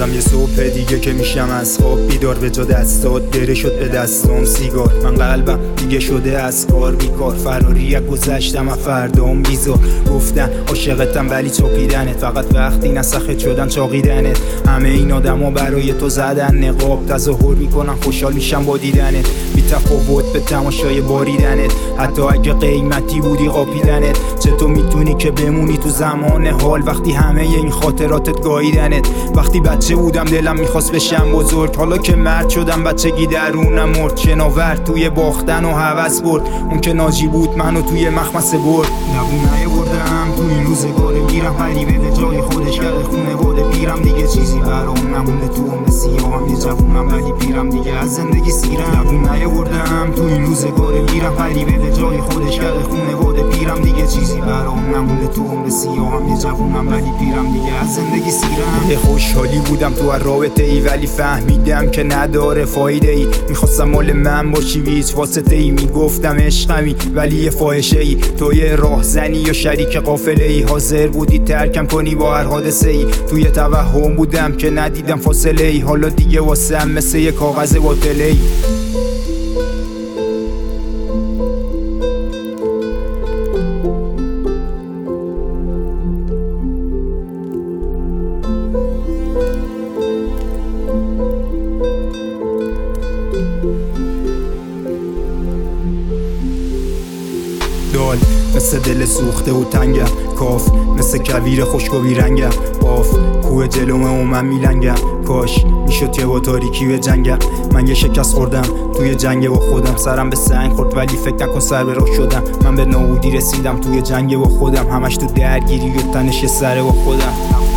میدونستم یه صبح دیگه که میشم از خواب بیدار، به جا دستات بره شد به دستام سیگار. من قلبم دیگه شده از کار بیکار، فراری گذشتم از فردام بیزار. گفتن عاشقتم ولی چاپیدنت، فقط وقتی نسخت شدن چاقیدنت. همه این آدما برای تو زدن نقاب، تظاهر میکنن خوشحال میشم با دیدنت. بی تفاوت به تماشای باریدنت، حتی اگه قیمتی بودی قاپیدنت. چطور میتونی که بمونی تو زمان حال وقتی همه این خاطراتت گاییدنت؟ وقتی بچه بودم دلم میخواست بشم بزرگ، حالا که مرد شدم بچگی درونم مرد. شناور توی باختن و هوس برد، اون که ناجی بود منو توی مخمسه برد. نبونه بردم تو این روزگاره، میرم غریبه به جای خودش کرده خونه باده پیرم. دیگه چیزی برام نمونده تو عمر سیاهم، یه جوونم ولی پیرم دیگه از زندگی سیرم. نبونه بردم تو این روزگاره، میرم غریبه به جای خودش کرده خونه باده پیرم. دیگه چیزی برام نمونده تو عمر سیاهم، یه جوونم ولی پیرم دیگه از زندگی سیرم. خوشحالی بودم تو رابطه ای ولی فهمیدم که نداره فایده ای. میخواستم مال من باشی و هیچ واسطه ای، میگفتم عشقمی ولی یه فاحشه ای. توی راهزنی یا شریک قافله ای، حاضر بودی ترکم کنی با هر حادثه ای. توی توهم بودم که ندیدم فاصله ای، حالا دیگه واسم مثل یه کاغذ باطله ای. مثل دل سوخته و تنگم، کاف مثل کویر خشک و بیرنگم. باف کوه جلومه و من میلنگم، کاش میشد یه با تاریکی به جنگم. من یه شکست خوردم توی جنگ با خودم، سرم به سنگ خورد ولی فکر نکن سر به راه شدم. من به نابودی رسیدم توی جنگ با خودم، همش تو درگیری و تنش سر با خودم.